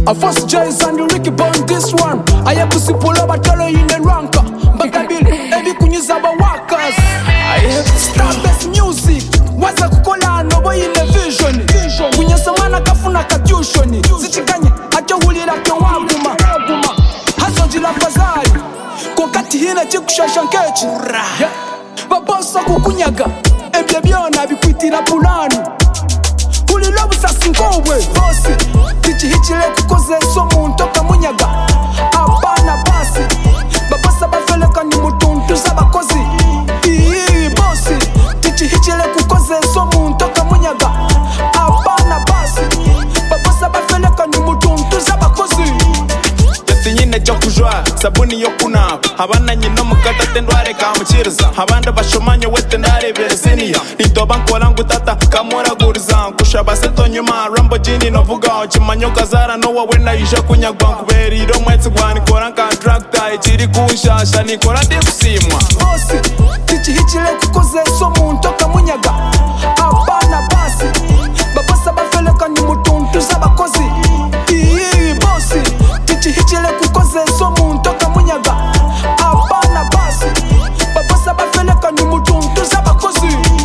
A first Jays and the Ricky Bond this one. I have to see pull up a tell in the ranker. But I build every kunyiza ba workers. I have to start best music. Waza kukola no boy in the vision. Kunyasa mana kafuna katyushoni. Zichikanye akyahulira kyo waguma. Hazo jila bazari. Kokati hina chikushasha nkechi. Babosa kukunyaga. Ebye byona bikwitira pulani. Kulilobu sasinkowe bosi. Tichi hichile kukoze so muntu kamunyaga. Abana basi. Babasa bafeleka ni mutuntu zabakozi. Ii bosi. Tichi hichile kukoze so muntu kamunyaga. Abana basi. Babasa bafeleka ni mutuntu zabakozi. Nyine cyo kujwa sabuni yo kunapa abana nyino mukata tendware kamukiriza abanda bashomanye wete ndarebere senior itoba nkora ngutata kamora guriza kushaba seto nyuma Lamborghini novuga kimanyo kazara no wowe nayisha kunyagwa kuberiro mwetse gwani kora contractor ikiri kunshasha nikora ndikusimwa bosi tichi hichile kukoze so muntu kamunyaga abana basi babasa bafeleka ni mutuntu zabakozi ii bosi tichi hichile kukoze so muntu kamunyaga abana basi babasa bafeleka ni mutuntu zabakozi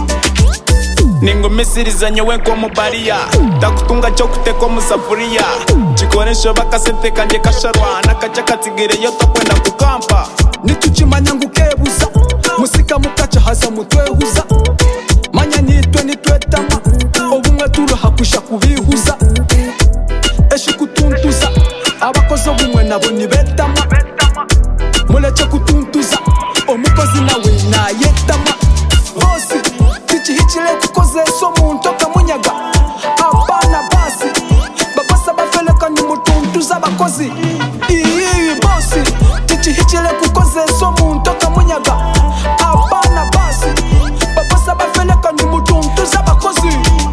ningo misiriza nyewe nko mubariya takutunga cyo kuteko musafuriya chikoresho bakasente kanje kasharwa nakacha katigire yo tokwenda kukampa nituchimanya ngukebuza musika mukacha hasa mutwehuza manya nitwetama obumwe turo hakusha kubihuza kutuntuza abakozi obumwe nabo nibetama muleke kutuntuza omukozi nawe nayetama bosi tichihichile kukoze so muntu kamunyaga abana basi babasa bafeleka ni mutuntuza abakozi ii bosi tichihichile kukoze so muntu kamunyaga abana basi babasa bafeleka ni mutuntuza abakozi.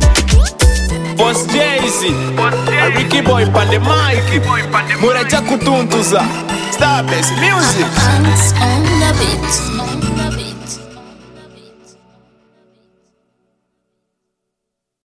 Boss Jay-Z, a Ricky Boy pan the mic, Muraja kutuntuza, Starbase Music.